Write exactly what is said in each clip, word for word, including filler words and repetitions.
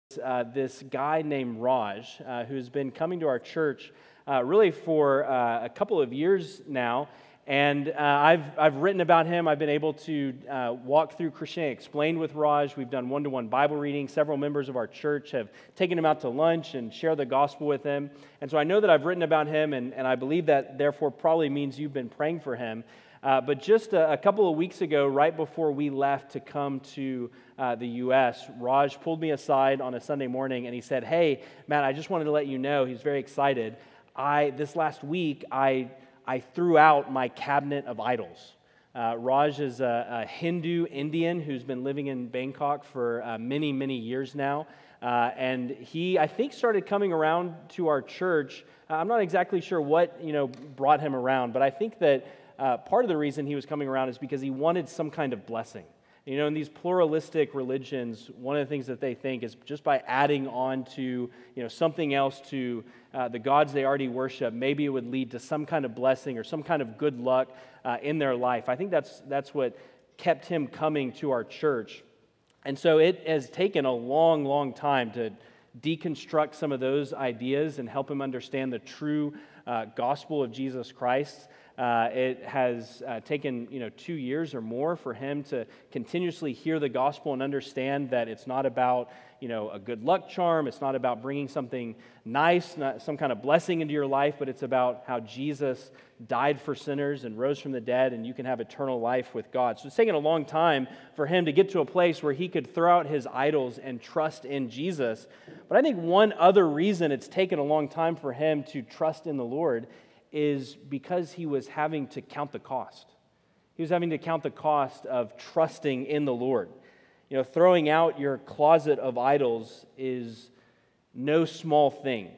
Uh, this guy named Raj, uh, who's been coming to our church uh, really for uh, a couple of years now, and uh, I've I've written about him. I've been able to uh, walk through Christianity Explained with Raj. We've done one-to-one Bible reading. Several members of our church have taken him out to lunch and shared the gospel with him, and so I know that I've written about him, and, and I believe that therefore probably means you've been praying for him. Uh, but just a, a couple of weeks ago, right before we left to come to uh, the U S, Raj pulled me aside on a Sunday morning and he said, "Hey, Matt, I just wanted to let you know," he's very excited, I this last week, I, I threw out my cabinet of idols. Uh, Raj is a, a Hindu Indian who's been living in Bangkok for uh, many, many years now. Uh, and he, I think, started coming around to our church. Uh, I'm not exactly sure what, you know, brought him around, but I think that Uh, part of the reason he was coming around is because he wanted some kind of blessing. You know, in these pluralistic religions, one of the things that they think is just by adding on to, you know, something else to uh, the gods they already worship, maybe it would lead to some kind of blessing or some kind of good luck uh, in their life. I think that's that's what kept him coming to our church. And so it has taken a long, long time to deconstruct some of those ideas and help him understand the true uh, gospel of Jesus Christ. Uh, it has uh, taken, you know, two years or more for him to continuously hear the gospel and understand that it's not about, you know, a good luck charm. It's not about bringing something nice, not some kind of blessing into your life, but it's about how Jesus died for sinners and rose from the dead, and you can have eternal life with God. So it's taken a long time for him to get to a place where he could throw out his idols and trust in Jesus. But I think one other reason it's taken a long time for him to trust in the Lord is because he was having to count the cost. He was having to count the cost of trusting in the Lord. You know, throwing out your closet of idols is no small thing.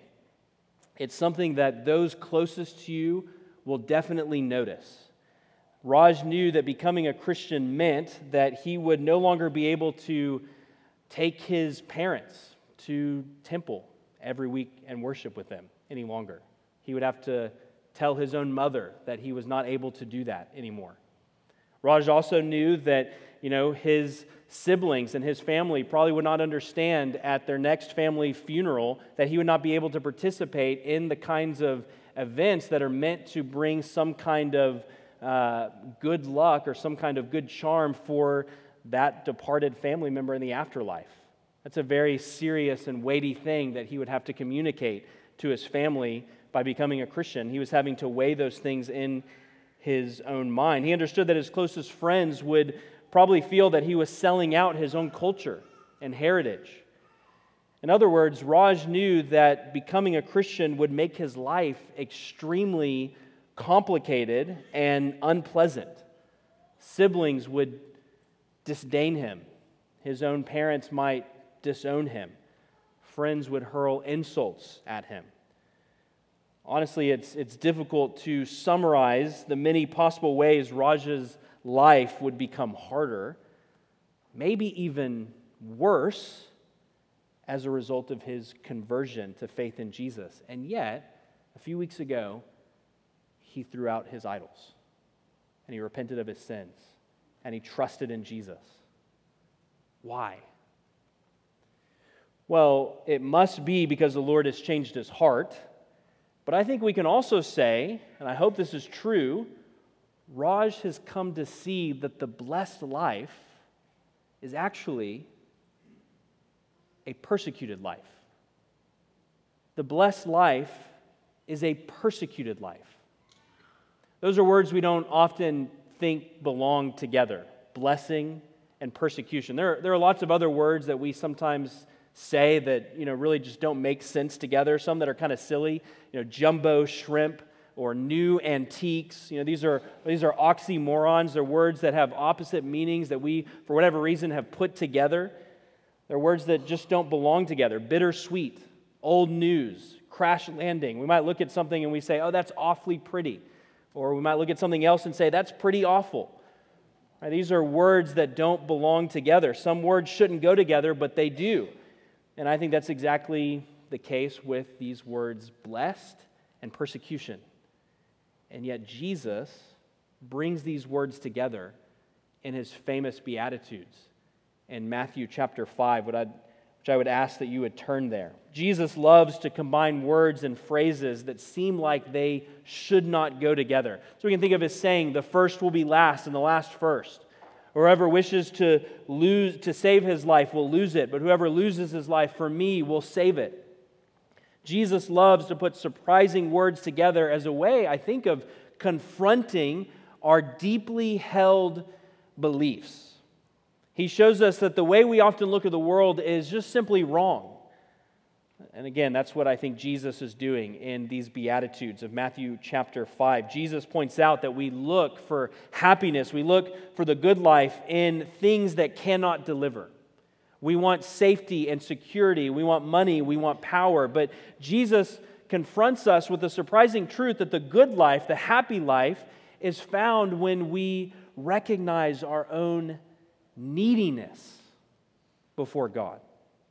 It's something that those closest to you will definitely notice. Raj knew that becoming a Christian meant that he would no longer be able to take his parents to temple every week and worship with them any longer. He would have to tell his own mother that he was not able to do that anymore. Raj also knew that, you know, his siblings and his family probably would not understand at their next family funeral that he would not be able to participate in the kinds of events that are meant to bring some kind of uh, good luck or some kind of good charm for that departed family member in the afterlife. That's a very serious and weighty thing that he would have to communicate to his family. By becoming a Christian, he was having to weigh those things in his own mind. He understood that his closest friends would probably feel that he was selling out his own culture and heritage. In other words, Raj knew that becoming a Christian would make his life extremely complicated and unpleasant. Siblings would disdain him. His own parents might disown him. Friends would hurl insults at him. Honestly, it's it's difficult to summarize the many possible ways Raj's life would become harder, maybe even worse, as a result of his conversion to faith in Jesus. And yet, a few weeks ago, he threw out his idols, and he repented of his sins, and he trusted in Jesus. Why? Well, it must be because the Lord has changed his heart. But I think we can also say, and I hope this is true, Raj has come to see that the blessed life is actually a persecuted life. The blessed life is a persecuted life. Those are words we don't often think belong together, blessing and persecution. There, there are lots of other words that we sometimes say that, you know, really just don't make sense together. Some that are kind of silly, you know, jumbo shrimp or new antiques. You know, these are these are oxymorons. They're words that have opposite meanings that we, for whatever reason, have put together. They're words that just don't belong together. Bittersweet, old news, crash landing. We might look at something and we say, "Oh, that's awfully pretty," or we might look at something else and say, "That's pretty awful." Right, these are words that don't belong together. Some words shouldn't go together, but they do. And I think that's exactly the case with these words, blessed and persecution. And yet Jesus brings these words together in his famous Beatitudes. In Matthew chapter five, what I'd which I would ask that you would turn there. Jesus loves to combine words and phrases that seem like they should not go together. So we can think of his saying, the first will be last and the last first. Whoever wishes to lose to save his life will lose it, but whoever loses his life for me will save it. Jesus loves to put surprising words together as a way, I think, of confronting our deeply held beliefs. He shows us that the way we often look at the world is just simply wrong. And again, that's what I think Jesus is doing in these Beatitudes of Matthew chapter five. Jesus points out that we look for happiness, we look for the good life in things that cannot deliver. We want safety and security, we want money, we want power, but Jesus confronts us with the surprising truth that the good life, the happy life, is found when we recognize our own neediness before God.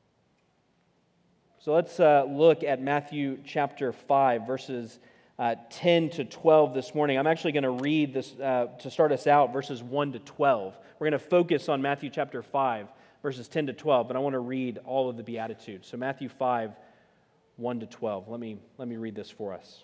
So let's uh, look at Matthew chapter five, verses uh, ten to twelve this morning. I'm actually going to read this uh, to start us out, verses one to twelve. We're going to focus on Matthew chapter five, verses ten to twelve, but I want to read all of the Beatitudes. So Matthew five, one to twelve. Let me, let me read this for us.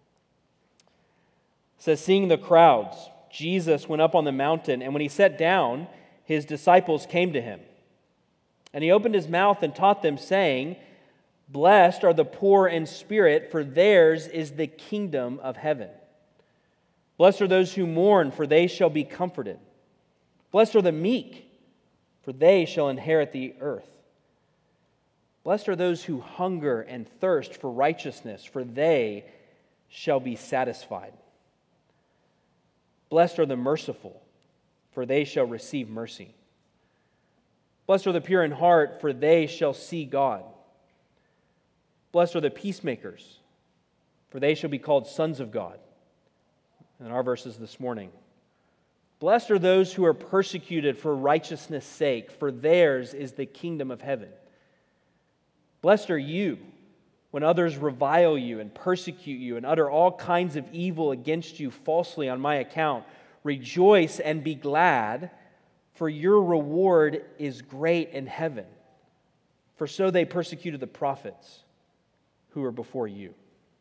It says, seeing the crowds, Jesus went up on the mountain, and when he sat down, his disciples came to him. And he opened his mouth and taught them, saying, blessed are the poor in spirit, for theirs is the kingdom of heaven. Blessed are those who mourn, for they shall be comforted. Blessed are the meek, for they shall inherit the earth. Blessed are those who hunger and thirst for righteousness, for they shall be satisfied. Blessed are the merciful, for they shall receive mercy. Blessed are the pure in heart, for they shall see God. Blessed are the peacemakers, for they shall be called sons of God. In our verses this morning, blessed are those who are persecuted for righteousness' sake, for theirs is the kingdom of heaven. Blessed are you when others revile you and persecute you and utter all kinds of evil against you falsely on my account. Rejoice and be glad, for your reward is great in heaven. For so they persecuted the prophets who were before you.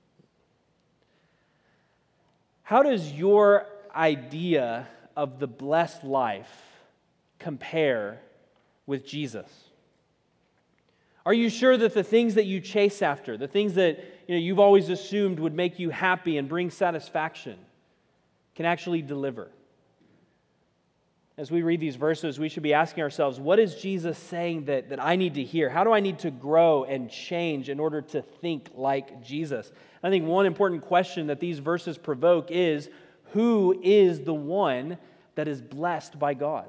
How does your idea of the blessed life compare with Jesus? Are you sure that the things that you chase after, the things that you know, you've always assumed would make you happy and bring satisfaction, can actually deliver? As we read these verses, we should be asking ourselves, what is Jesus saying that, that I need to hear? How do I need to grow and change in order to think like Jesus? I think one important question that these verses provoke is, who is the one that is blessed by God?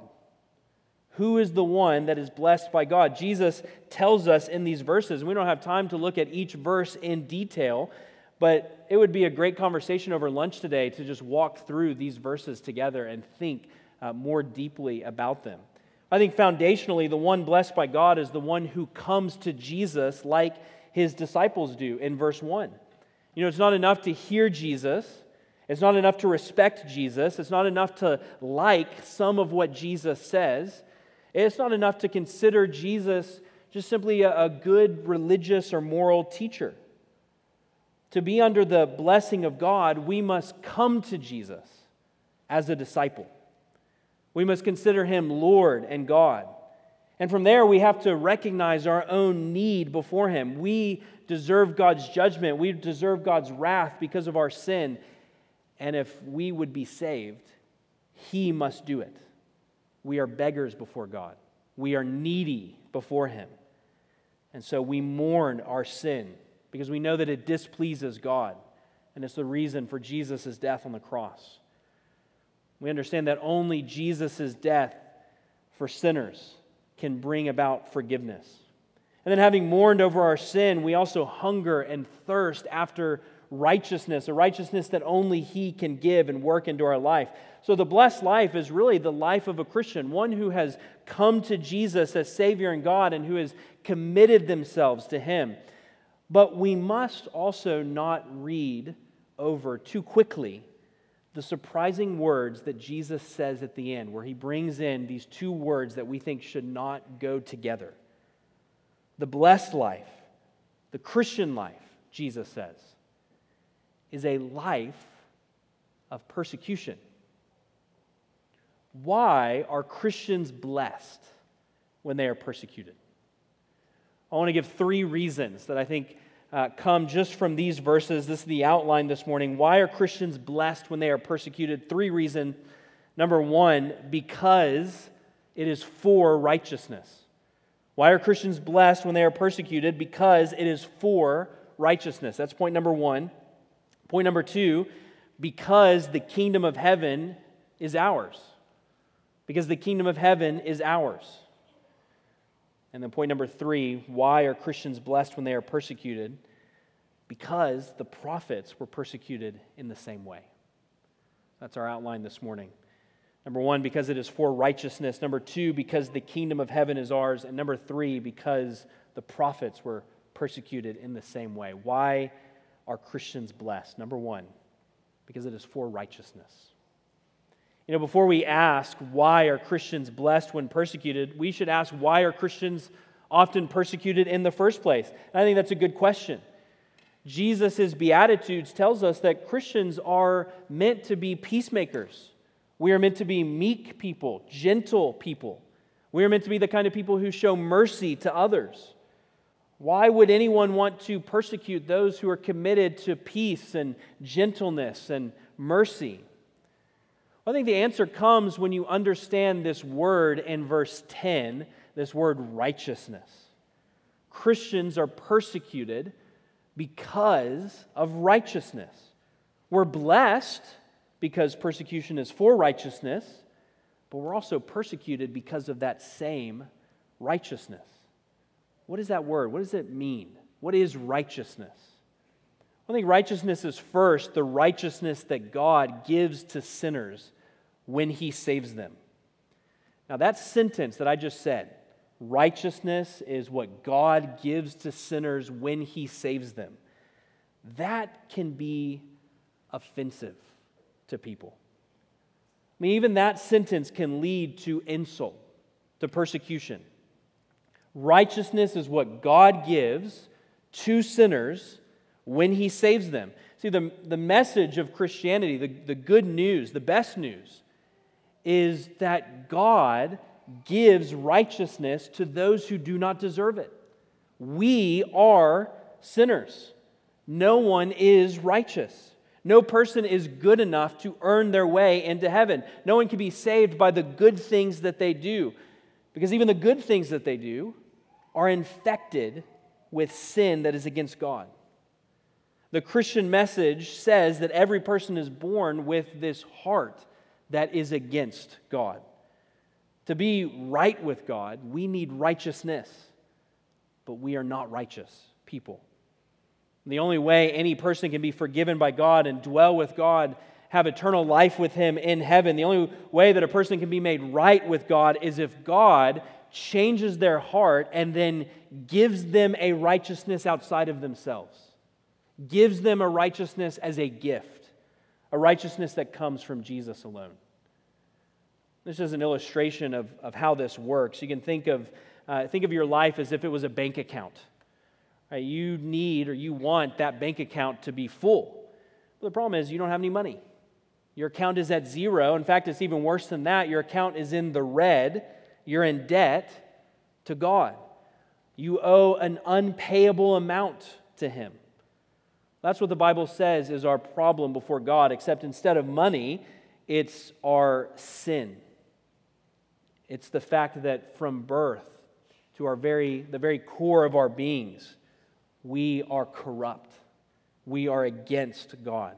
Who is the one that is blessed by God? Jesus tells us in these verses, and we don't have time to look at each verse in detail, but it would be a great conversation over lunch today to just walk through these verses together and think uh, more deeply about them. I think foundationally, the one blessed by God is the one who comes to Jesus like his disciples do in verse one. You know, it's not enough to hear Jesus. It's not enough to respect Jesus. It's not enough to like some of what Jesus says. It's not enough to consider Jesus just simply a, a good religious or moral teacher. To be under the blessing of God, we must come to Jesus as a disciple. We must consider him Lord and God. And from there, we have to recognize our own need before him. We deserve God's judgment. We deserve God's wrath because of our sin. And if we would be saved, he must do it. We are beggars before God. We are needy before him. And so we mourn our sin because we know that it displeases God. And it's the reason for Jesus' death on the cross. We understand that only Jesus' death for sinners can bring about forgiveness. And then having mourned over our sin, we also hunger and thirst after righteousness, a righteousness that only he can give and work into our life. So the blessed life is really the life of a Christian, one who has come to Jesus as Savior and God and who has committed themselves to him. But we must also not read over too quickly the surprising words that Jesus says at the end, where he brings in these two words that we think should not go together. The blessed life, the Christian life, Jesus says, is a life of persecution. Why are Christians blessed when they are persecuted? I want to give three reasons that I think uh, come just from these verses. This is the outline this morning. Why are Christians blessed when they are persecuted? Three reasons. Number one, because it is for righteousness. Why are Christians blessed when they are persecuted? Because it is for righteousness. That's point number one. Point number two, because the kingdom of heaven is ours. Because the kingdom of heaven is ours. And then point number three, why are Christians blessed when they are persecuted? Because the prophets were persecuted in the same way. That's our outline this morning. Number one, because it is for righteousness. Number two, because the kingdom of heaven is ours. And number three, because the prophets were persecuted in the same way. Why are Christians blessed? Number one, because it is for righteousness. You know, before we ask why are Christians blessed when persecuted, we should ask why are Christians often persecuted in the first place? And I think that's a good question. Jesus' Beatitudes tells us that Christians are meant to be peacemakers. We are meant to be meek people, gentle people. We are meant to be the kind of people who show mercy to others. Why would anyone want to persecute those who are committed to peace and gentleness and mercy? Well, I think the answer comes when you understand this word in verse ten, this word righteousness. Christians are persecuted because of righteousness. We're blessed because persecution is for righteousness, but we're also persecuted because of that same righteousness. What is that word? What does it mean? What is righteousness? I think righteousness is first the righteousness that God gives to sinners when He saves them. Now that sentence that I just said, righteousness is what God gives to sinners when He saves them. That can be offensive to people. I mean, even that sentence can lead to insult, to persecution. Righteousness is what God gives to sinners when He saves them. See, the, the message of Christianity, the, the good news, the best news, is that God gives righteousness to those who do not deserve it. We are sinners. No one is righteous. No person is good enough to earn their way into heaven. No one can be saved by the good things that they do, because even the good things that they do are infected with sin that is against God. The Christian message says that every person is born with this heart that is against God. To be right with God, we need righteousness, but we are not righteous people. The only way any person can be forgiven by God and dwell with God, have eternal life with Him in heaven, the only way that a person can be made right with God is if God changes their heart and then gives them a righteousness outside of themselves. Gives them a righteousness as a gift, a righteousness that comes from Jesus alone. This is an illustration of, of how this works. You can think of, uh, think of your life as if it was a bank account. Right? You need or you want that bank account to be full. But the problem is you don't have any money. Your account is at zero. In fact, it's even worse than that. Your account is in the red. You're in debt to God. You owe an unpayable amount to Him. That's what the Bible says is our problem before God, except instead of money, it's our sin. It's the fact that from birth to our very the very core of our beings, we are corrupt. We are against God.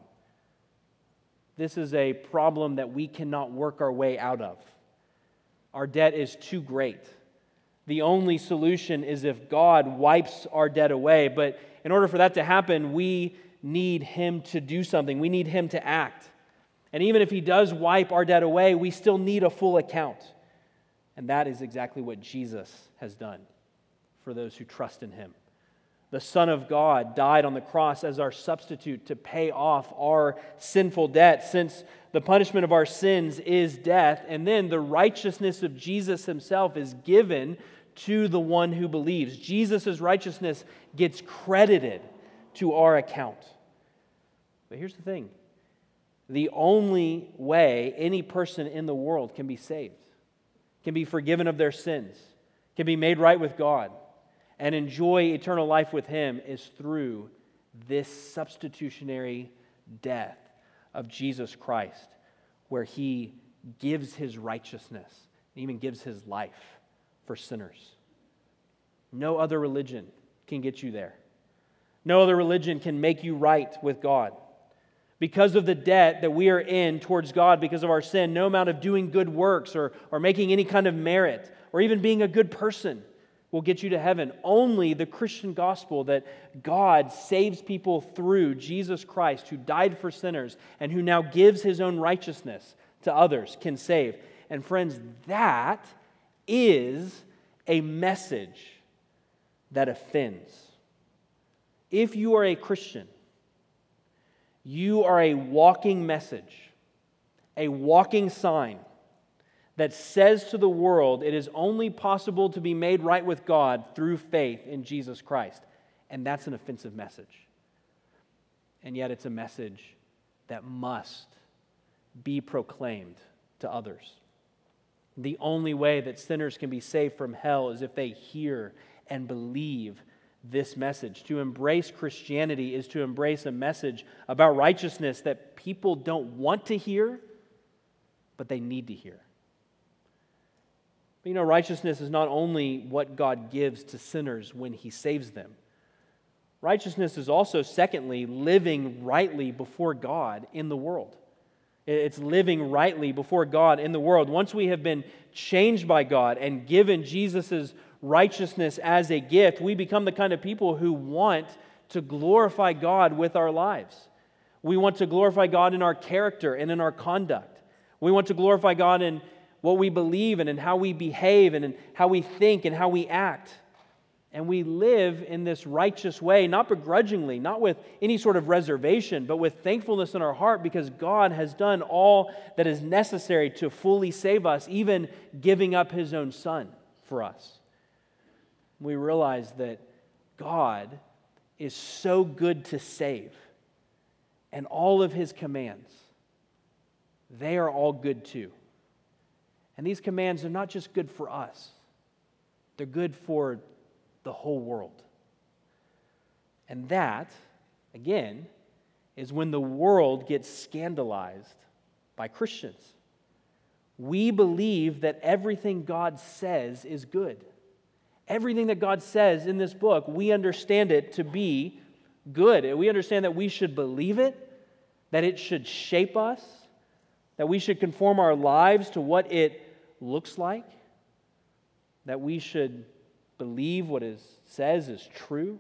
This is a problem that we cannot work our way out of. Our debt is too great. The only solution is if God wipes our debt away. But in order for that to happen, we need Him to do something. We need Him to act. And even if He does wipe our debt away, we still need a full account. And that is exactly what Jesus has done for those who trust in Him. The Son of God died on the cross as our substitute to pay off our sinful debt, since the punishment of our sins is death. And then the righteousness of Jesus Himself is given to the one who believes. Jesus' righteousness gets credited to our account. But here's the thing. The only way any person in the world can be saved, can be forgiven of their sins, can be made right with God, and enjoy eternal life with Him is through this substitutionary death of Jesus Christ, where He gives His righteousness and even gives His life for sinners. No other religion can get you there. No other religion can make you right with God. Because of the debt that we are in towards God because of our sin, no amount of doing good works or, or making any kind of merit or even being a good person will get you to heaven. Only the Christian gospel that God saves people through Jesus Christ, who died for sinners and who now gives His own righteousness to others, can save. And friends, that is a message that offends. If you are a Christian, you are a walking message, a walking sign that says to the world it is only possible to be made right with God through faith in Jesus Christ. And that's an offensive message. And yet it's a message that must be proclaimed to others. The only way that sinners can be saved from hell is if they hear and believe this message. To embrace Christianity is to embrace a message about righteousness that people don't want to hear, but they need to hear. But you know, righteousness is not only what God gives to sinners when He saves them. Righteousness is also, secondly, living rightly before God in the world. It's living rightly before God in the world. Once we have been changed by God and given Jesus' righteousness as a gift, we become the kind of people who want to glorify God with our lives. We want to glorify God in our character and in our conduct. We want to glorify God in what we believe and in how we behave and in how we think and how we act. And we live in this righteous way, not begrudgingly, not with any sort of reservation, but with thankfulness in our heart because God has done all that is necessary to fully save us, even giving up His own Son for us. We realize that God is so good to save, and all of His commands, they are all good too. And these commands are not just good for us, they're good for the whole world. And that, again, is when the world gets scandalized by Christians. We believe that everything God says is good. Everything that God says in this book, we understand it to be good. We understand that we should believe it, that it should shape us, that we should conform our lives to what it looks like, that we should believe what it says is true.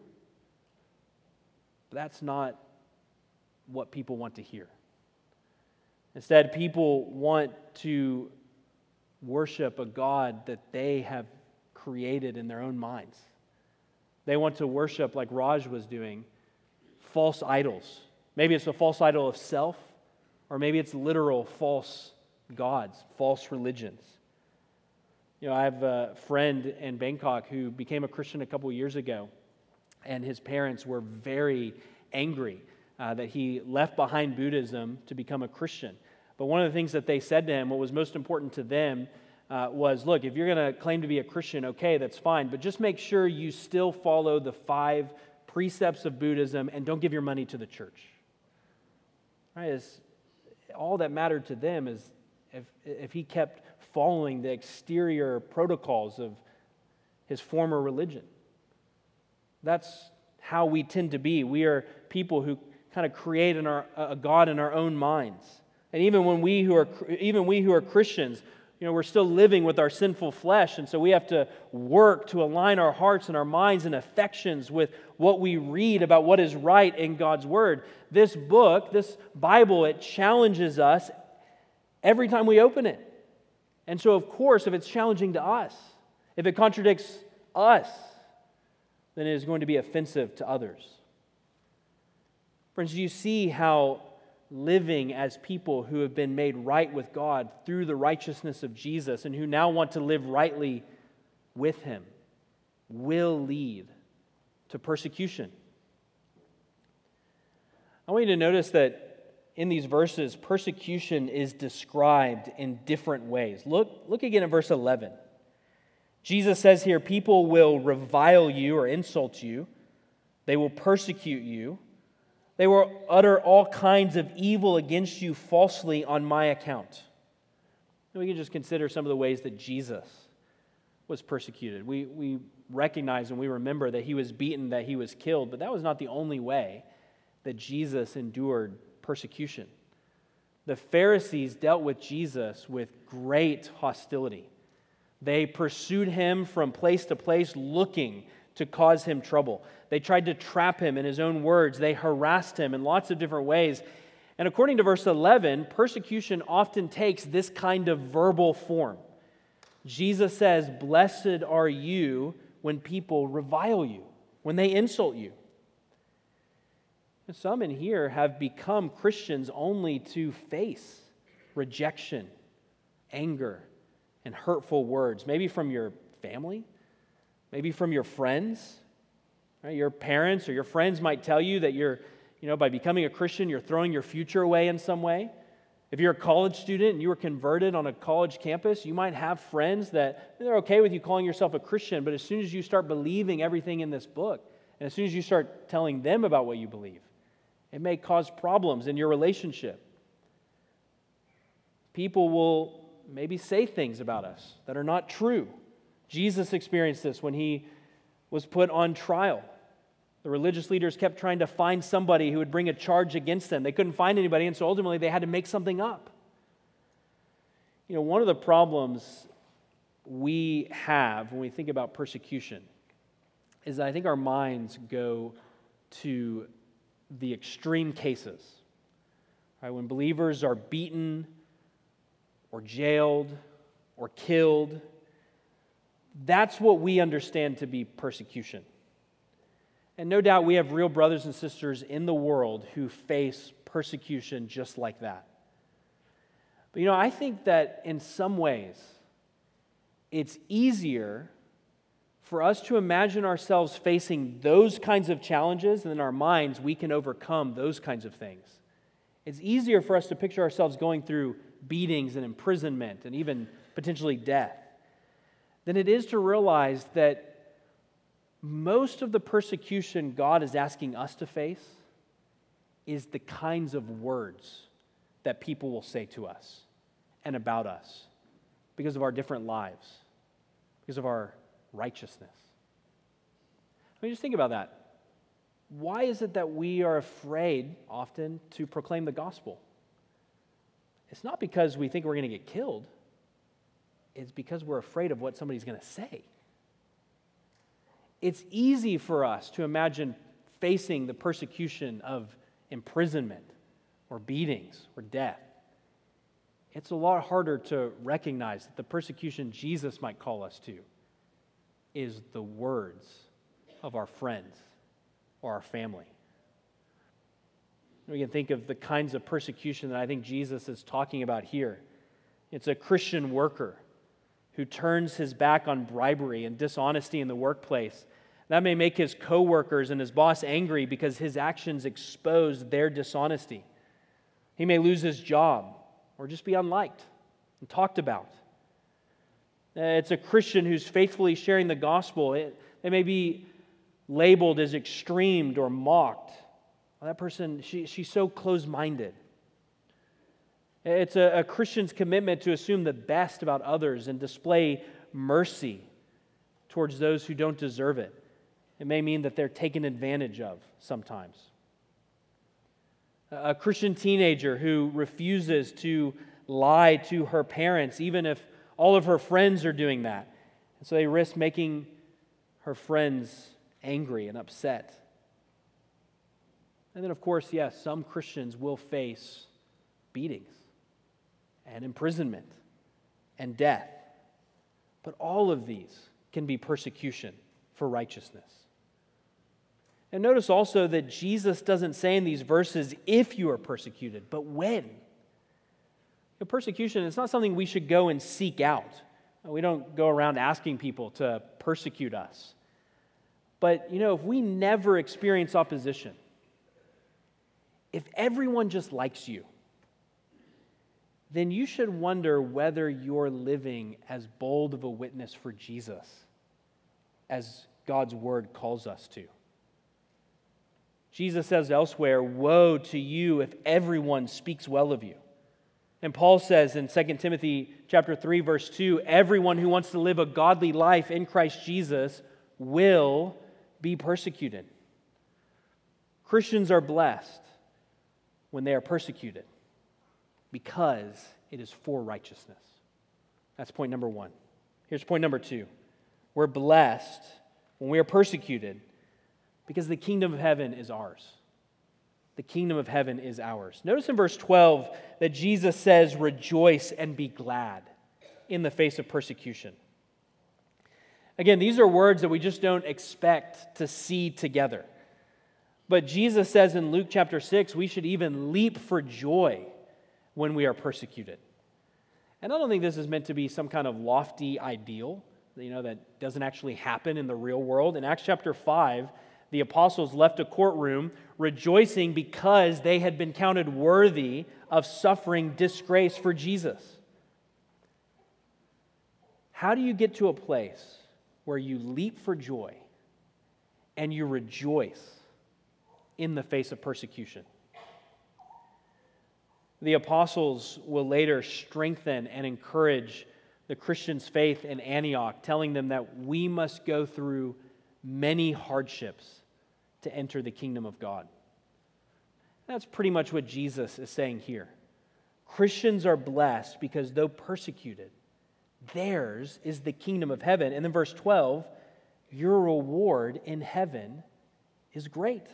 But that's not what people want to hear. Instead, people want to worship a God that they have created in their own minds. They want to worship, like Raj was doing, false idols. Maybe it's a false idol of self, or maybe it's literal false gods, false religions. You know, I have a friend in Bangkok who became a Christian a couple years ago, and his parents were very angry uh, that he left behind Buddhism to become a Christian. But one of the things that they said to him, what was most important to them, uh, was, look, if you're going to claim to be a Christian, okay, that's fine, but just make sure you still follow the five precepts of Buddhism and don't give your money to the church. Right? It's, all that mattered to them is if, if he kept following the exterior protocols of his former religion. That's how we tend to be. We are people who kind of create in our, a God in our own minds. And even when we who are even we who are Christians, you know, we're still living with our sinful flesh, and so we have to work to align our hearts and our minds and affections with what we read about what is right in God's Word. This book, this Bible, it challenges us every time we open it. And so, of course, if it's challenging to us, if it contradicts us, then it is going to be offensive to others. Friends, do you see how living as people who have been made right with God through the righteousness of Jesus and who now want to live rightly with Him, will lead to persecution. I want you to notice that in these verses, persecution is described in different ways. Look, look again at verse eleven. Jesus says here, people will revile you or insult you. They will persecute you. They will utter all kinds of evil against you falsely on my account. And we can just consider some of the ways that Jesus was persecuted. We, we recognize and we remember that he was beaten, that he was killed, but that was not the only way that Jesus endured persecution. The Pharisees dealt with Jesus with great hostility. They pursued him from place to place looking to cause him trouble. They tried to trap him in his own words. They harassed him in lots of different ways. And according to verse eleven, persecution often takes this kind of verbal form. Jesus says, "Blessed are you when people revile you, when they insult you." And some in here have become Christians only to face rejection, anger, and hurtful words, maybe from your family, maybe from your friends. Right? Your parents or your friends might tell you that you're, you know, by becoming a Christian, you're throwing your future away in some way. If you're a college student and you were converted on a college campus, you might have friends that they're okay with you calling yourself a Christian, but as soon as you start believing everything in this book, and as soon as you start telling them about what you believe, it may cause problems in your relationship. People will maybe say things about us that are not true. Jesus experienced this when he was put on trial. The religious leaders kept trying to find somebody who would bring a charge against them. They couldn't find anybody, and so ultimately they had to make something up. You know, one of the problems we have when we think about persecution is that I think our minds go to the extreme cases. Right? When believers are beaten or jailed or killed, that's what we understand to be persecution. And no doubt we have real brothers and sisters in the world who face persecution just like that. But you know, I think that in some ways, it's easier for us to imagine ourselves facing those kinds of challenges, and in our minds we can overcome those kinds of things. It's easier for us to picture ourselves going through beatings and imprisonment and even potentially death than it is to realize that most of the persecution God is asking us to face is the kinds of words that people will say to us and about us because of our different lives, because of our righteousness. I mean, just think about that. Why is it that we are afraid often to proclaim the gospel? It's not because we think we're going to get killed. It's because we're afraid of what somebody's going to say. It's easy for us to imagine facing the persecution of imprisonment or beatings or death. It's a lot harder to recognize that the persecution Jesus might call us to is the words of our friends or our family. We can think of the kinds of persecution that I think Jesus is talking about here. It's a Christian worker who turns his back on bribery and dishonesty in the workplace. That may make his coworkers and his boss angry because his actions expose their dishonesty. He may lose his job or just be unliked and talked about. It's a Christian who's faithfully sharing the gospel. It, they may be labeled as extreme or mocked. Well, that person, she, she's so closed-minded. It's a, a Christian's commitment to assume the best about others and display mercy towards those who don't deserve it. It may mean that they're taken advantage of sometimes. A Christian teenager who refuses to lie to her parents, even if all of her friends are doing that. And so they risk making her friends angry and upset. And then, of course, yes, some Christians will face beatings and imprisonment and death. But all of these can be persecution for righteousness. And notice also that Jesus doesn't say in these verses, if you are persecuted, but when. The persecution is not something we should go and seek out. We don't go around asking people to persecute us. But, you know, if we never experience opposition, if everyone just likes you, then you should wonder whether you're living as bold of a witness for Jesus as God's word calls us to. Jesus says elsewhere, "Woe to you if everyone speaks well of you." And Paul says in Second Timothy chapter three, verse two, "Everyone who wants to live a godly life in Christ Jesus will be persecuted." Christians are blessed when they are persecuted because it is for righteousness. That's point number one. Here's point number two. We're blessed when we are persecuted because the kingdom of heaven is ours. The kingdom of heaven is ours. Notice in verse twelve that Jesus says, "Rejoice and be glad in the face of persecution." Again, these are words that we just don't expect to see together. But Jesus says in Luke chapter six, we should even leap for joy when we are persecuted. And I don't think this is meant to be some kind of lofty ideal, you know, that doesn't actually happen in the real world. In Acts chapter five, the apostles left a courtroom rejoicing because they had been counted worthy of suffering disgrace for Jesus. How do you get to a place where you leap for joy and you rejoice in the face of persecution? The apostles will later strengthen and encourage the Christians' faith in Antioch, telling them that we must go through many hardships to enter the kingdom of God. That's pretty much what Jesus is saying here. Christians are blessed because though persecuted, theirs is the kingdom of heaven. And then verse twelve, your reward in heaven is great.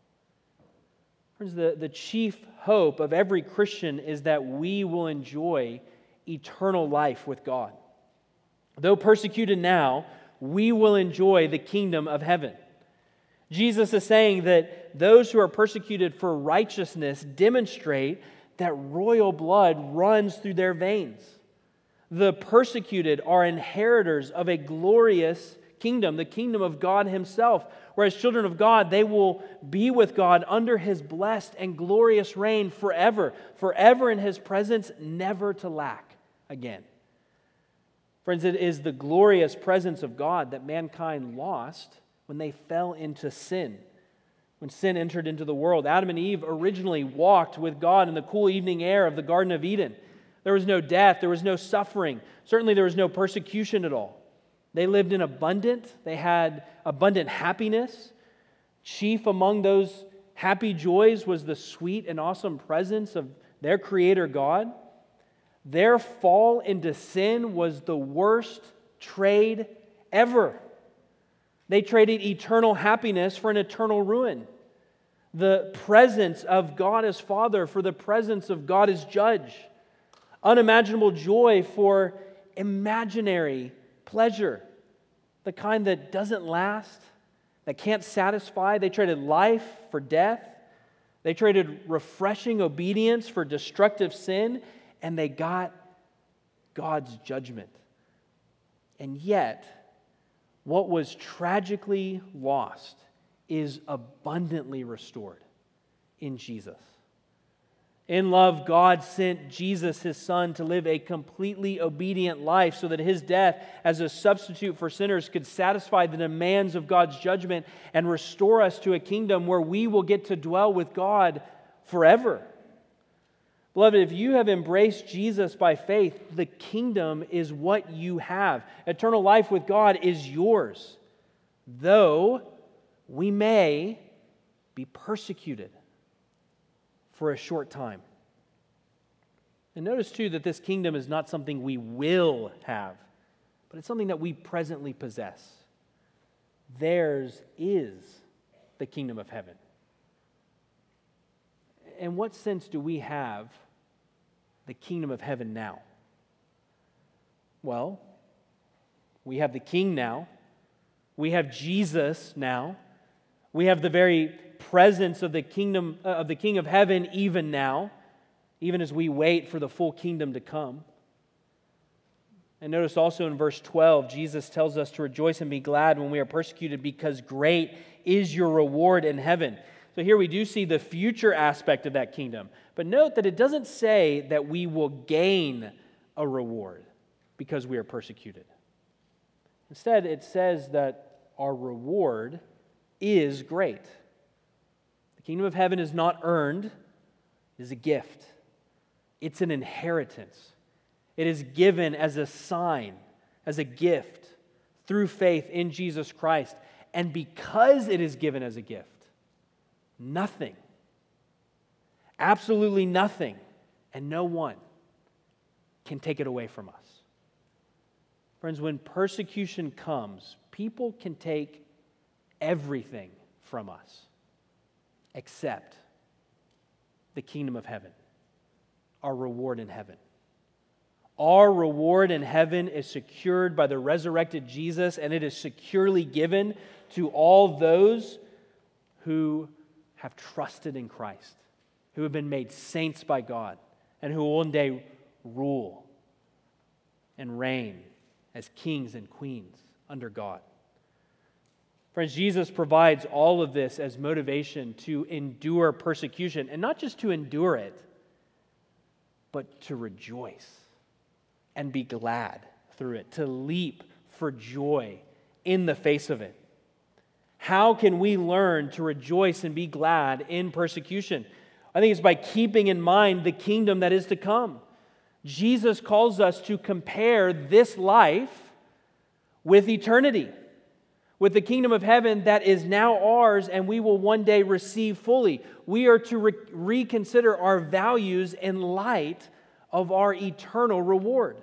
Friends, the, the chief hope of every Christian is that we will enjoy eternal life with God. Though persecuted now, we will enjoy the kingdom of heaven. Jesus is saying that those who are persecuted for righteousness demonstrate that royal blood runs through their veins. The persecuted are inheritors of a glorious kingdom, the kingdom of God Himself. Whereas children of God, they will be with God under His blessed and glorious reign forever, forever in His presence, never to lack again. Friends, it is the glorious presence of God that mankind lost when they fell into sin. When sin entered into the world, Adam and Eve originally walked with God in the cool evening air of the Garden of Eden. There was no death, there was no suffering. Certainly there was no persecution at all. They lived in abundant, they had abundant happiness. Chief among those happy joys was the sweet and awesome presence of their Creator God. Their fall into sin was the worst trade ever. They traded eternal happiness for an eternal ruin. The presence of God as Father for the presence of God as Judge. Unimaginable joy for imaginary pleasure. The kind that doesn't last, that can't satisfy. They traded life for death. They traded refreshing obedience for destructive sin. And they got God's judgment. And yet, what was tragically lost is abundantly restored in Jesus. In love, God sent Jesus, His Son, to live a completely obedient life so that His death as a substitute for sinners could satisfy the demands of God's judgment and restore us to a kingdom where we will get to dwell with God forever. Beloved, if you have embraced Jesus by faith, the kingdom is what you have. Eternal life with God is yours, though we may be persecuted for a short time. And notice too that this kingdom is not something we will have, but it's something that we presently possess. Theirs is the kingdom of heaven. In what sense do we have the kingdom of heaven now? Well, we have the King now. We have Jesus now. We have the very presence of the kingdom uh, of the King of heaven even now, even as we wait for the full kingdom to come. And notice also in verse twelve, Jesus tells us to rejoice and be glad when we are persecuted because great is your reward in heaven. So here we do see the future aspect of that kingdom. But note that it doesn't say that we will gain a reward because we are persecuted. Instead, it says that our reward is great. The kingdom of heaven is not earned, it is a gift. It's an inheritance. It is given as a sign, as a gift, through faith in Jesus Christ. And because it is given as a gift, nothing, absolutely nothing, and no one can take it away from us. Friends, when persecution comes, people can take everything from us except the kingdom of heaven, our reward in heaven. Our reward in heaven is secured by the resurrected Jesus, and it is securely given to all those who have trusted in Christ, who have been made saints by God, and who will one day rule and reign as kings and queens under God. Friends, Jesus provides all of this as motivation to endure persecution, and not just to endure it, but to rejoice and be glad through it, to leap for joy in the face of it. How can we learn to rejoice and be glad in persecution? I think it's by keeping in mind the kingdom that is to come. Jesus calls us to compare this life with eternity, with the kingdom of heaven that is now ours and we will one day receive fully. We are to re- reconsider our values in light of our eternal reward.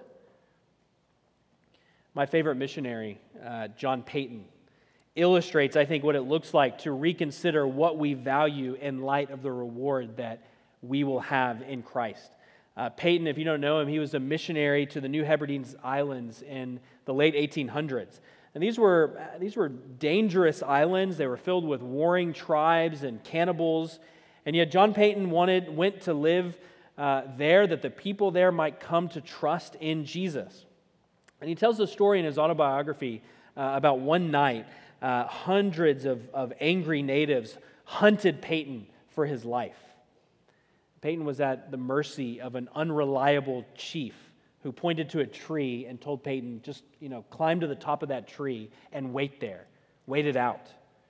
My favorite missionary, uh, John Paton, illustrates, I think, what it looks like to reconsider what we value in light of the reward that we will have in Christ. Uh, Paton, if you don't know him, he was a missionary to the New Hebrides Islands in the late eighteen hundreds. And these were, these were dangerous islands. They were filled with warring tribes and cannibals. And yet John Paton wanted, went to live uh, there that the people there might come to trust in Jesus. And he tells a story in his autobiography uh, about one night, uh, hundreds of, of angry natives hunted Paton for his life. Paton was at the mercy of an unreliable chief who pointed to a tree and told Paton, just, you know, climb to the top of that tree and wait there. Wait it out.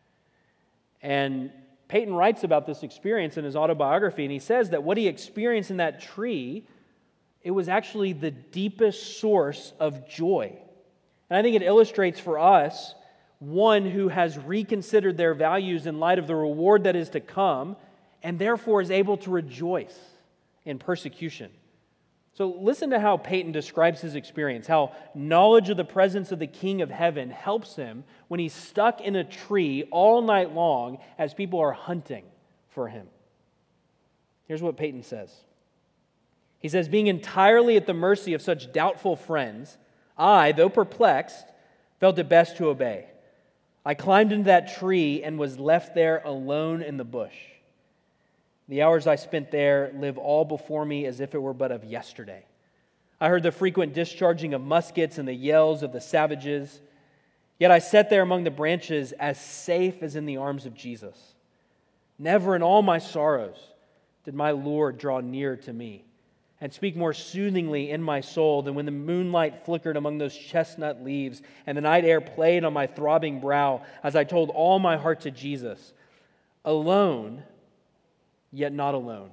And Paton writes about this experience in his autobiography, and he says that what he experienced in that tree, it was actually the deepest source of joy. And I think it illustrates for us one who has reconsidered their values in light of the reward that is to come, and therefore is able to rejoice in persecution. So listen to how Paton describes his experience, how knowledge of the presence of the King of Heaven helps him when he's stuck in a tree all night long as people are hunting for him. Here's what Paton says. He says, being entirely at the mercy of such doubtful friends, I, though perplexed, felt it best to obey. I climbed into that tree and was left there alone in the bush. The hours I spent there live all before me as if it were but of yesterday. I heard the frequent discharging of muskets and the yells of the savages. Yet I sat there among the branches as safe as in the arms of Jesus. Never in all my sorrows did my Lord draw near to me and speak more soothingly in my soul than when the moonlight flickered among those chestnut leaves and the night air played on my throbbing brow as I told all my heart to Jesus. Alone, yet not alone.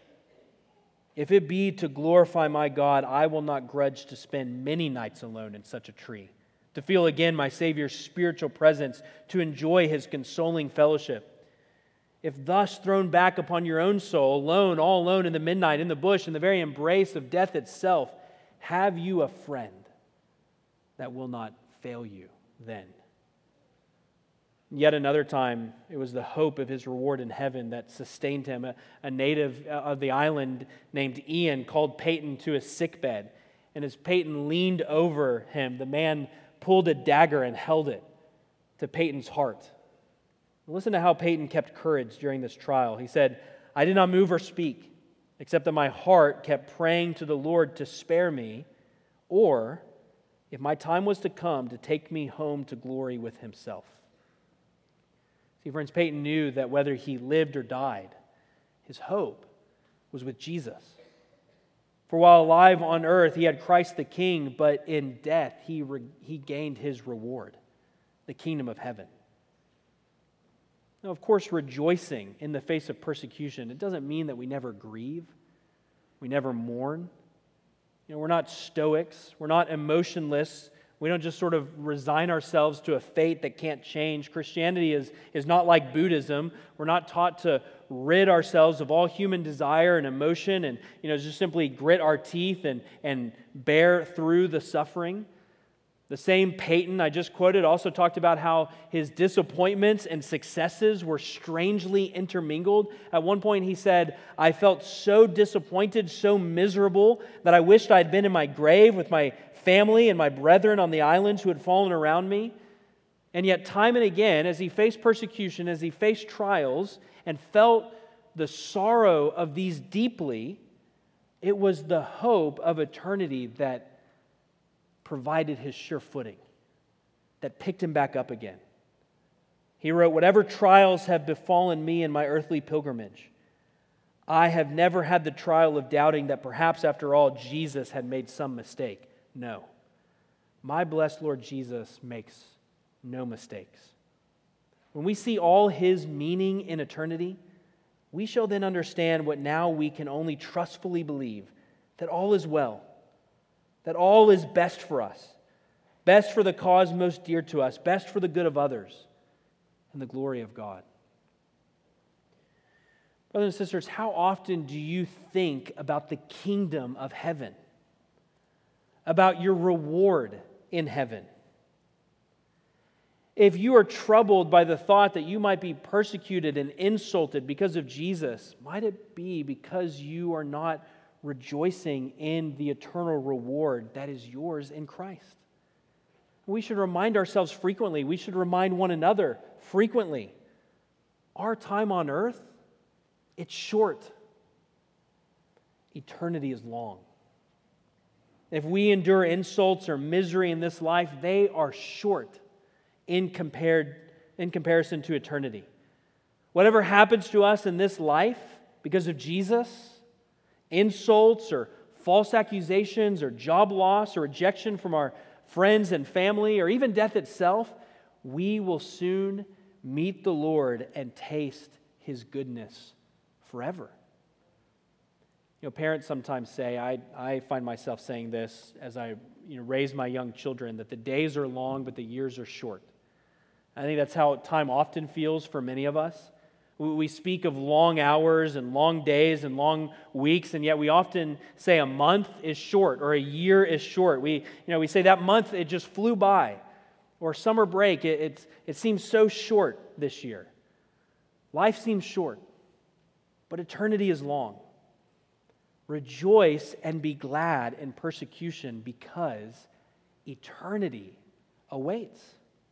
If it be to glorify my God, I will not grudge to spend many nights alone in such a tree, to feel again my Savior's spiritual presence, to enjoy His consoling fellowship. If thus thrown back upon your own soul, alone, all alone in the midnight, in the bush, in the very embrace of death itself, have you a friend that will not fail you then? Yet another time, it was the hope of his reward in heaven that sustained him. A, a native of the island named Ian called Paton to his sickbed. And as Paton leaned over him, the man pulled a dagger and held it to Paton's heart. Listen to how Paton kept courage during this trial. He said, I did not move or speak, except that my heart kept praying to the Lord to spare me, or if my time was to come to take me home to glory with himself. See, friends, Peyton knew that whether he lived or died, his hope was with Jesus. For while alive on earth, he had Christ the King, but in death, he, re- he gained his reward, the kingdom of heaven. Now, of course, rejoicing in the face of persecution, it doesn't mean that we never grieve, we never mourn. You know, we're not stoics, we're not emotionless. We don't just sort of resign ourselves to a fate that can't change. Christianity is, is not like Buddhism. We're not taught to rid ourselves of all human desire and emotion and, you know, just simply grit our teeth and, and bear through the suffering. The same Peyton I just quoted also talked about how his disappointments and successes were strangely intermingled. At one point he said, "I felt so disappointed, so miserable, that I wished I had been in my grave with my family and my brethren on the islands who had fallen around me." And yet time and again, as he faced persecution, as he faced trials, and felt the sorrow of these deeply, it was the hope of eternity that provided his sure footing, that picked him back up again. He wrote, "Whatever trials have befallen me in my earthly pilgrimage, I have never had the trial of doubting that perhaps after all Jesus had made some mistake. No, my blessed Lord Jesus makes no mistakes." When we see all his meaning in eternity, we shall then understand what now we can only trustfully believe, that all is well, that all is best for us, best for the cause most dear to us, best for the good of others, and the glory of God. Brothers and sisters, how often do you think about the kingdom of heaven, about your reward in heaven? If you are troubled by the thought that you might be persecuted and insulted because of Jesus, might it be because you are not rejoicing in the eternal reward that is yours in Christ? We should remind ourselves frequently, we should remind one another frequently, our time on earth, it's short. Eternity is long. If we endure insults or misery in this life, they are short in compared in comparison to eternity. Whatever happens to us in this life because of Jesus, insults or false accusations or job loss or rejection from our friends and family or even death itself, we will soon meet the Lord and taste his goodness forever. You know, parents sometimes say, I, I find myself saying this as I you know, raise my young children, that the days are long but the years are short. I think that's how time often feels for many of us. We speak of long hours and long days and long weeks, and yet we often say a month is short or a year is short. We, you know, we say that month, it just flew by. Or summer break, it, it, it seems so short this year. Life seems short, but eternity is long. Rejoice and be glad in persecution because eternity awaits.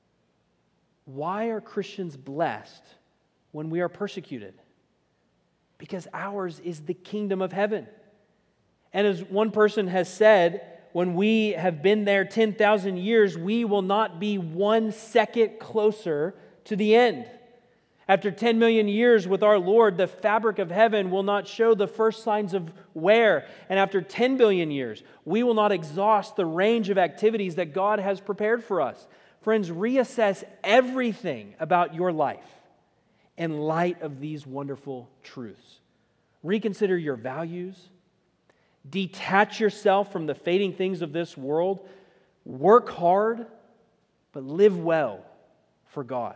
Why are Christians blessed when we are persecuted? Because ours is the kingdom of heaven. And as one person has said, when we have been there ten thousand years, we will not be one second closer to the end. After ten million years with our Lord, the fabric of heaven will not show the first signs of wear. And after ten billion years, we will not exhaust the range of activities that God has prepared for us. Friends, reassess everything about your life in light of these wonderful truths. Reconsider your values. Detach yourself from the fading things of this world. Work hard, but live well for God.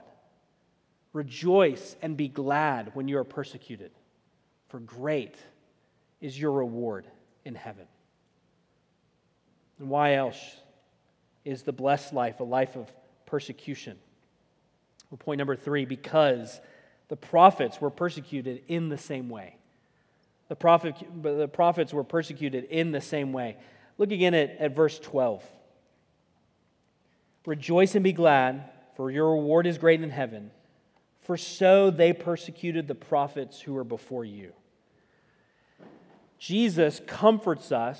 Rejoice and be glad when you are persecuted, for great is your reward in heaven. And why else is the blessed life a life of persecution? Well, point number three, because the prophets were persecuted in the same way. The, prophet, the prophets were persecuted in the same way. Look again at, at verse twelve. Rejoice and be glad, for your reward is great in heaven, for so they persecuted the prophets who were before you. Jesus comforts us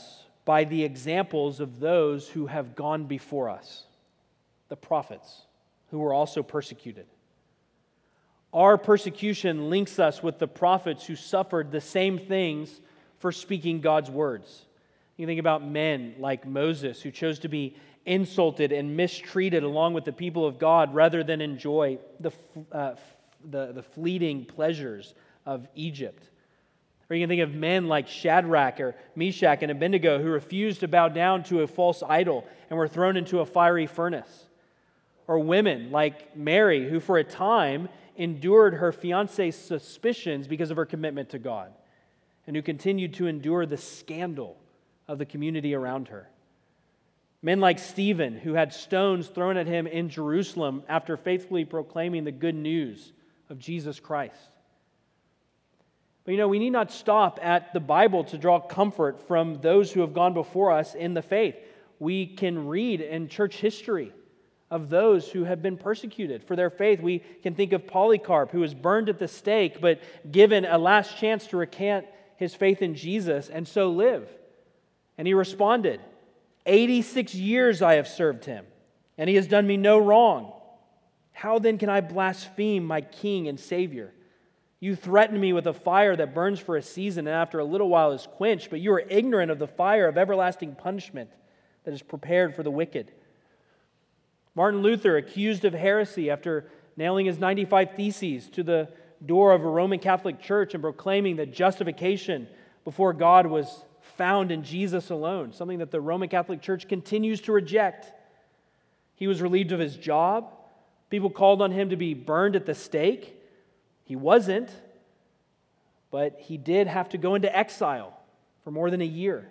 by the examples of those who have gone before us, the prophets, who were also persecuted. Our persecution links us with the prophets who suffered the same things for speaking God's words. You think about men like Moses, who chose to be insulted and mistreated along with the people of God rather than enjoy the, uh, the, the fleeting pleasures of Egypt. Or you can think of men like Shadrach or Meshach and Abednego who refused to bow down to a false idol and were thrown into a fiery furnace. Or women like Mary, who for a time endured her fiancé's suspicions because of her commitment to God, and who continued to endure the scandal of the community around her. Men like Stephen, who had stones thrown at him in Jerusalem after faithfully proclaiming the good news of Jesus Christ. But you know, we need not stop at the Bible to draw comfort from those who have gone before us in the faith. We can read in church history of those who have been persecuted for their faith. We can think of Polycarp, who was burned at the stake, but given a last chance to recant his faith in Jesus and so live. And he responded, eighty-six years I have served him, and he has done me no wrong. How then can I blaspheme my King and Savior? You threaten me with a fire that burns for a season and after a little while is quenched, but you are ignorant of the fire of everlasting punishment that is prepared for the wicked. Martin Luther, accused of heresy after nailing his ninety-five Theses to the door of a Roman Catholic church and proclaiming that justification before God was found in Jesus alone, something that the Roman Catholic Church continues to reject. He was relieved of his job. People called on him to be burned at the stake. He wasn't, but he did have to go into exile for more than a year.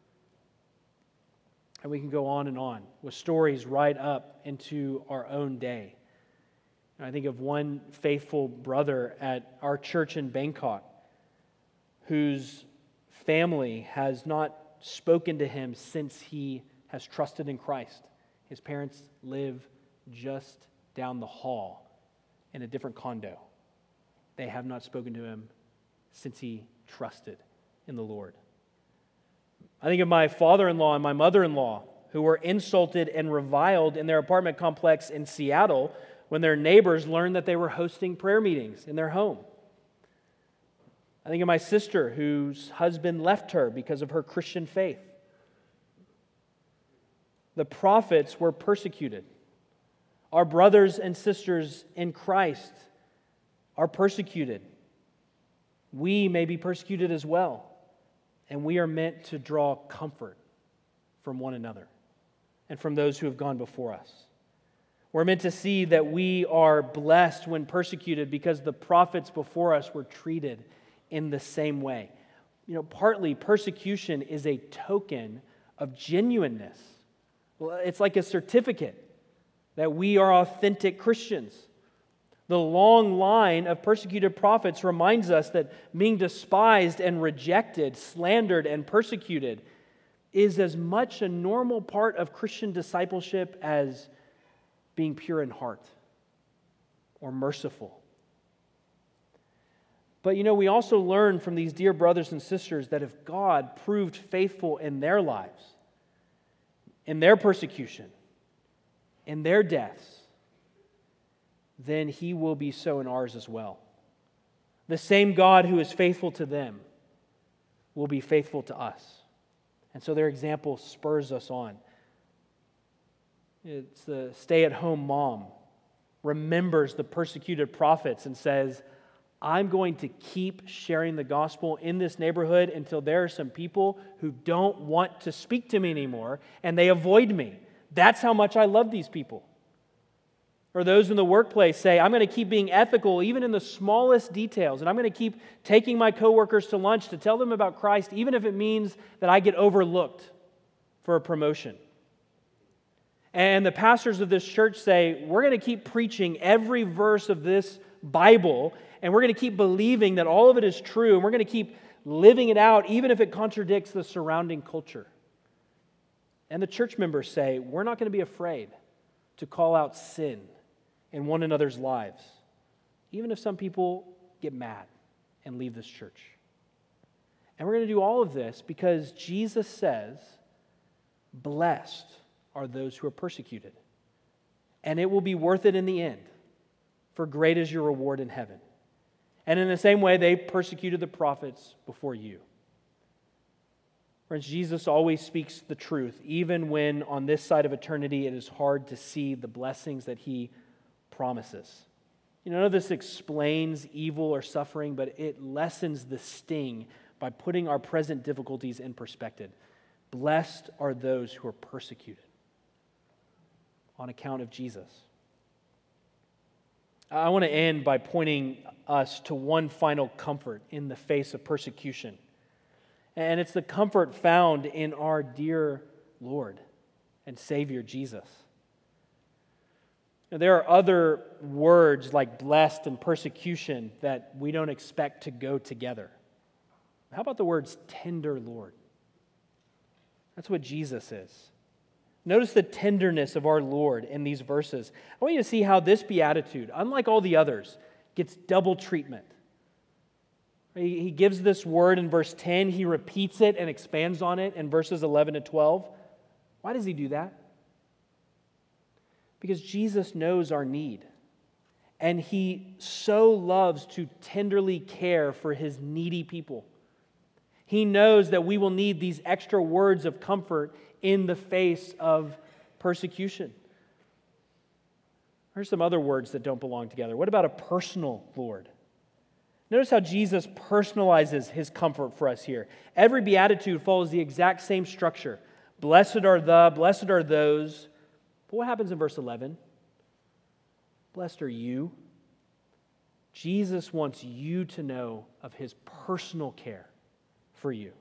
And we can go on and on with stories right up into our own day. And I think of one faithful brother at our church in Bangkok whose family has not spoken to him since he has trusted in Christ. His parents live just down the hall in a different condo. They have not spoken to him since he trusted in the Lord. I think of my father-in-law and my mother-in-law who were insulted and reviled in their apartment complex in Seattle when their neighbors learned that they were hosting prayer meetings in their home. I think of my sister whose husband left her because of her Christian faith. The prophets were persecuted. Our brothers and sisters in Christ are persecuted. We may be persecuted as well, and we are meant to draw comfort from one another and from those who have gone before us. We're meant to see that we are blessed when persecuted because the prophets before us were treated in the same way. You know, partly persecution is a token of genuineness. Well, it's like a certificate that we are authentic Christians. The long line of persecuted prophets reminds us that being despised and rejected, slandered and persecuted is as much a normal part of Christian discipleship as being pure in heart or merciful. But you know, we also learn from these dear brothers and sisters that if God proved faithful in their lives, in their persecution, in their deaths, then He will be so in ours as well. The same God who is faithful to them will be faithful to us. And so their example spurs us on. It's the stay-at-home mom remembers the persecuted prophets and says, I'm going to keep sharing the gospel in this neighborhood until there are some people who don't want to speak to me anymore and they avoid me. That's how much I love these people. Or those in the workplace say, I'm going to keep being ethical even in the smallest details, and I'm going to keep taking my coworkers to lunch to tell them about Christ, even if it means that I get overlooked for a promotion. And the pastors of this church say, we're going to keep preaching every verse of this Bible, and we're going to keep believing that all of it is true, and we're going to keep living it out even if it contradicts the surrounding culture. And the church members say, we're not going to be afraid to call out sin in one another's lives, even if some people get mad and leave this church. And we're going to do all of this because Jesus says Blessed are those who are persecuted, and it will be worth it in the end, for great is your reward in heaven. And in the same way, they persecuted the prophets before you. Friends, Jesus always speaks the truth, even when on this side of eternity it is hard to see the blessings that he promises. You know, none of this explains evil or suffering, but it lessens the sting by putting our present difficulties in perspective. Blessed are those who are persecuted on account of Jesus. I want to end by pointing us to one final comfort in the face of persecution. And it's the comfort found in our dear Lord and Savior Jesus. Now, there are other words like blessed and persecution that we don't expect to go together. How about the words tender Lord? That's what Jesus is. Notice the tenderness of our Lord in these verses. I want you to see how this beatitude, unlike all the others, gets double treatment. He gives this word in verse ten, he repeats it and expands on it in verses eleven to twelve. Why does he do that? Because Jesus knows our need, and he so loves to tenderly care for his needy people. He knows that we will need these extra words of comfort in the face of persecution. Here's some other words that don't belong together. What about a personal Lord? Notice how Jesus personalizes his comfort for us here. Every beatitude follows the exact same structure. Blessed are the, blessed are those. But what happens in verse eleven? Blessed are you. Jesus wants you to know of his personal care for you.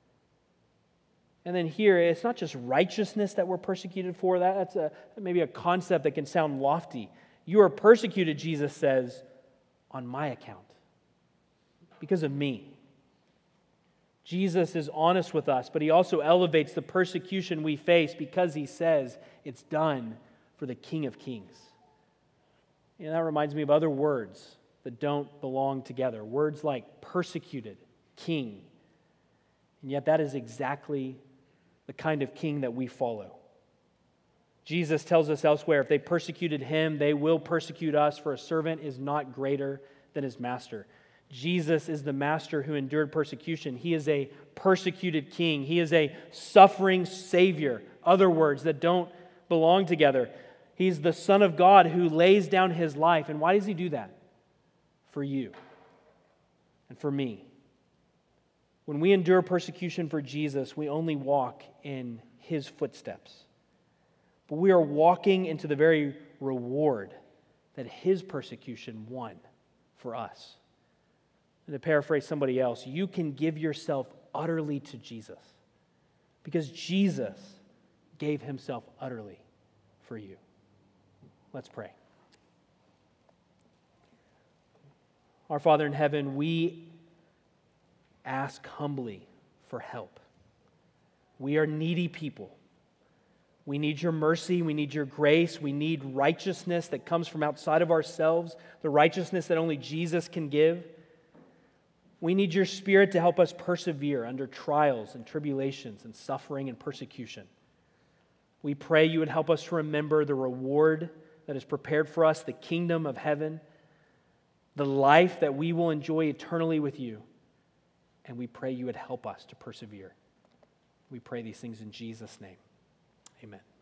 And then here, it's not just righteousness that we're persecuted for. That, that's a, maybe a concept that can sound lofty. You are persecuted, Jesus says, on my account, because of me. Jesus is honest with us, but he also elevates the persecution we face because he says it's done for the King of Kings. And that reminds me of other words that don't belong together. Words like persecuted, king. And yet that is exactly the kind of king that we follow. Jesus tells us elsewhere, if they persecuted him, they will persecute us, for a servant is not greater than his master. Jesus is the master who endured persecution. He is a persecuted king. He is a suffering savior. Other words that don't belong together. He's the Son of God who lays down his life. And why does he do that? For you and for me. When we endure persecution for Jesus, we only walk in his footsteps. But we are walking into the very reward that his persecution won for us. And to paraphrase somebody else, you can give yourself utterly to Jesus because Jesus gave himself utterly for you. Let's pray. Our Father in heaven, we ask humbly for help. We are needy people. We need your mercy. We need your grace. We need righteousness that comes from outside of ourselves, the righteousness that only Jesus can give. We need your Spirit to help us persevere under trials and tribulations and suffering and persecution. We pray you would help us to remember the reward that is prepared for us, the kingdom of heaven, the life that we will enjoy eternally with you. And we pray you would help us to persevere. We pray these things in Jesus' name. Amen.